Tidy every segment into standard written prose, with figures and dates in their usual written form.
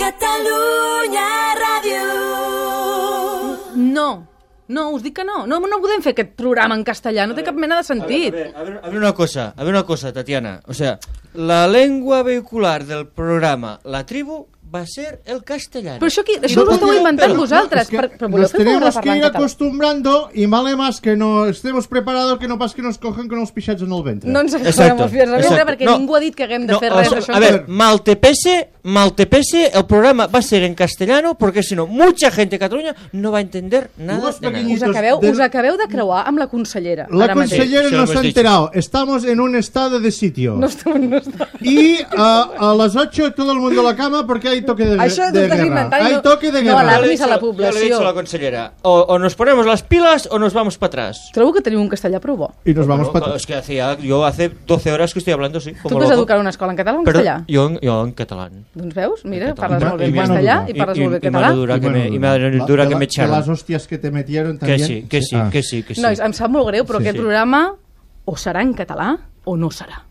Catalunya Ràdio. No, us dic que no podem fer aquest programa en castellà, no té cap mena de sentit. A ver una cosa, Tatiana. O sea, la lengua vehicular del programa La Tribu va a ser el castellano. Però això ho esteu inventant vosaltres. Però voleu fer favor de tenemos que parlar ir en català? acostumbrando y vale más que no estemos preparados que no pas que nos cojan con els pixats en el ventre. No ens acabarem els pies a ventre perquè ningú ha dit que haguem de fer res d'això. A ver, maltepese, el programa va a ser en castellano porque si no, mucha gente de Catalunya no va a entender nada de nada. Us acabeu de creuar amb la consellera. La consellera no s'ha enterado. Estamos en un estado de sitio. No estamos. Y a las 8 todo el mundo a la cama porque hay toque de guerra. Hay toque de no guerra. alarmis a la Yo le he població. dicho a la consellera, o nos ponemos las pilas o nos vamos para atrás. Trobo que teniu un castellà prou bo. Y nos vamos Bueno, para es que yo hace 12 horas que estoy hablando así, Tu como vas loco. educar a una escola en català o en Pero castellà? yo en catalán. Doncs veus, mira, En parles català. molt bé en I mano castellà dura. i parles molt bé en Y català. mano dura que me echaron. Las hostias que te metieron también. Que sí. Nois, em sap molt greu, però Sí, aquest sí. programa o serà en català o no serà.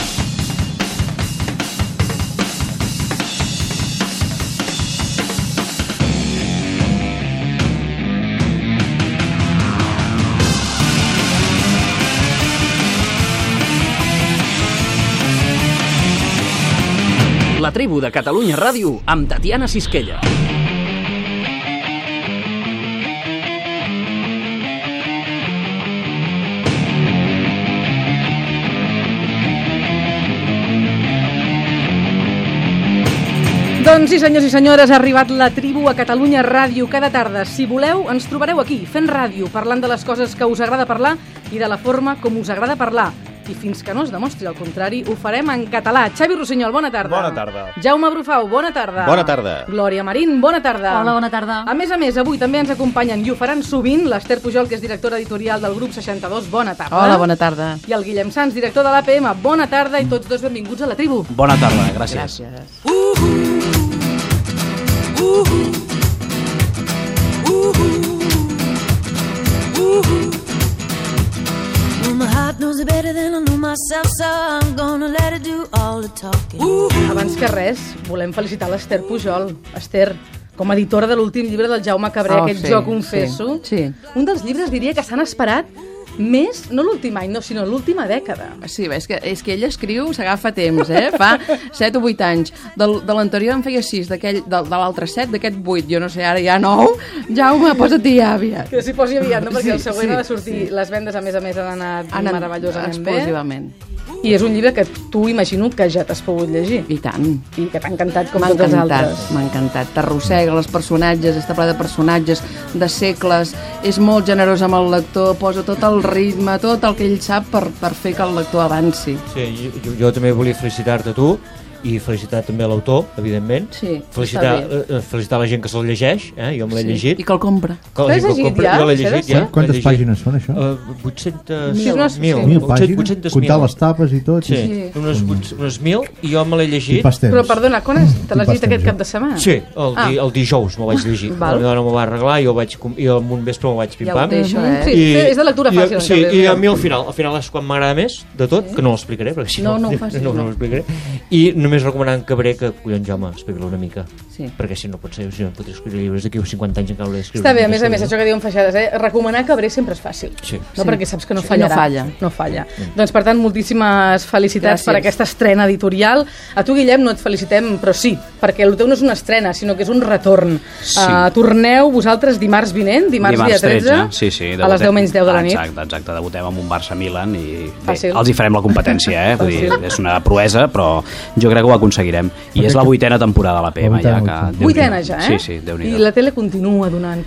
La Tribu de Catalunya Ràdio amb Tatiana Sisquella. Doncs sí, senyors i senyores, ha arribat La Tribu a Catalunya Ràdio cada tarda. Si voleu, ens trobareu aquí, fent ràdio, parlant de les coses que us agrada parlar i de la forma com us agrada parlar. I fins que no es demostri el contrari, ho farem en català. Xavi Rossinyol, bona tarda. Bona tarda. Jaume Brufau, bona tarda. Bona tarda. Glòria Marín, bona tarda. Hola, bona tarda. A més, avui també ens acompanyen i ho faran sovint l'Ester Pujol, que és directora editorial del grup 62, bona tarda. Hola, bona tarda. I el Guillem Sans, director de l'APM, bona tarda i tots dos benvinguts a La Tribu. Bona tarda, gràcies. Abans que res, volem felicitar l'Ester Pujol. Ester, com a editora de l'últim llibre del Jaume Cabré, aquest sí, Jo confesso. sí. Un dels llibres diria que s'han esperat més, no l'últim any, no, sinó l'última dècada. Sí, és que ell escriu, s'agafa temps, fa 7 o 8 anys. De l'anterior en feia 6, de l'altre 7, d'aquest 8, jo no sé, ara ja 9. Jaume, posa't ja aviat. Que s'hi posi aviat, no? Perquè el següent sí, ha de sortir. sí. Les vendes, a més, han anat meravellosament bé. Explosivament. I és un llibre que tu imagino que ja t'has pogut llegir. I tant. I que t'ha encantat com M'ha tots els encantat, altres. m'ha encantat. T'arrossega els personatges, està ple de personatges, de segles, és molt generós amb el lector, posa tot el ritme, tot el que ell sap per fer que el lector avanci. Sí, jo també volia felicitar-te a tu i felicitar també a l'autor, evidentment. Sí, Felicitar la gent que se'l llegeix, jo me l'he llegit. I que el compra. Que L'has llegit ja? Jo l'he llegit ja. Quantes pàgines són, això? 800... Sí, unes 1.000 pàgines? Comptar les tapes i tot? Sí, unes 1.000 i jo me l'he llegit. I pas temps. Però, perdona, quan te l'has dit aquest cap de setmana? Sí, el dijous m'ho vaig llegir. Val. La meva dona m'ho va arreglar i jo en un vespre m'ho vaig Ja ho pim-pam. té, això, Sí, és de lectura fàcil. Sí, i a mi al final és quan m'agrada més de tot, que no l'explicaré, perquè si No, no ho facis, no no. l'explicaré. I només recomanant Cabré que, collons, Jaume, explica-lo una mica. Sí. Perquè si no pot ser, si no pot escriure llibres d'aquí a 50 anys encara l'he d'escriure. Està bé, a més, això que diuen Feixades, recomanar Cabré sempre és fàcil. Sí. No, Sí. perquè saps que no Sí, fallarà. no falla. No falla. Doncs, per tant, moltíssimes felicitats Gràcies. per aquesta estrena editorial. A tu, Guillem, no et felicitem, però sí, perquè el teu no és una estrena, sinó que és un retorn. Sí. Torneu vosaltres dimarts vinent, dimarts dia 13, sí, a les 10 menys 10 de la nit. Exacte, debutem amb un Barça-Milan i bé, Fàcil. els hi farem la competència, Vull dir, Fàcil. és una proesa, però jo crec que ho aconseguirem. I és la 8ª temporada de la PM, ja que... Déu-n'hi-do. 8ena ja, Sí, sí, Déu-n'hi-do. I la tele continua donant.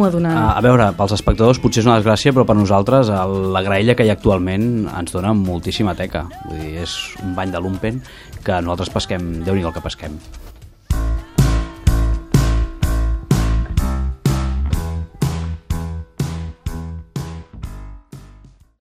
A veure, pels espectadors potser és una desgràcia, però per nosaltres la graella que hi ha actualment ens dona moltíssima teca. Vull dir, és un bany de lumpen que nosaltres pesquem, Déu-n'hi-do el que pesquem.